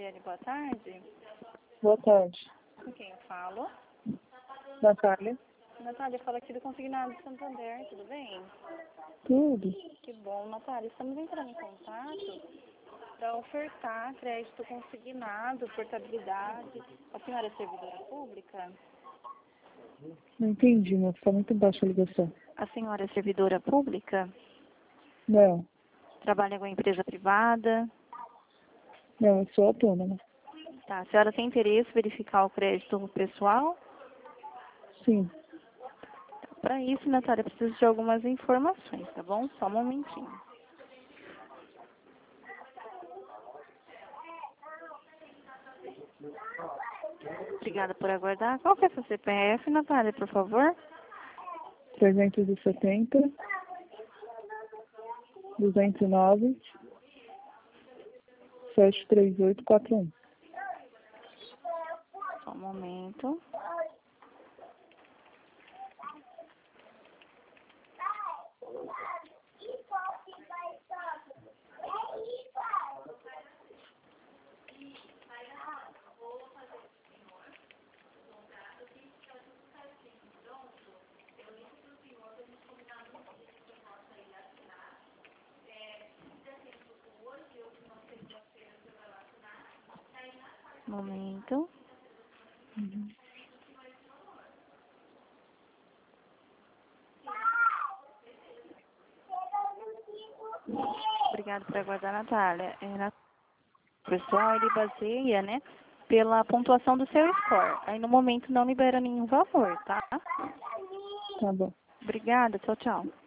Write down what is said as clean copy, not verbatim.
Mariane, boa tarde. Boa tarde. Com quem eu falo? Natália. Natália, fala aqui do Consignado de Santander, tudo bem? Tudo. Que bom, Natália. Estamos entrando em contato para ofertar crédito consignado, portabilidade. A senhora é servidora pública? Não entendi, mas está muito baixa a ligação. A senhora é servidora pública? Não. Trabalha com empresa privada? Não, eu sou autônoma. Tá. A senhora tem interesse em verificar o crédito pessoal? Sim. Para isso, Natália, eu preciso de algumas informações, tá bom? Só um momentinho. Obrigada por aguardar. Qual que é a sua CPF, Natália, por favor? 370, 209, 73841. Só um momento. Momento. Obrigada por aguardar, Natália. O pessoal, ele baseia, né, pela pontuação do seu score. Aí, no momento, não libera nenhum valor, tá? Tá bom. Obrigada. Tchau, tchau.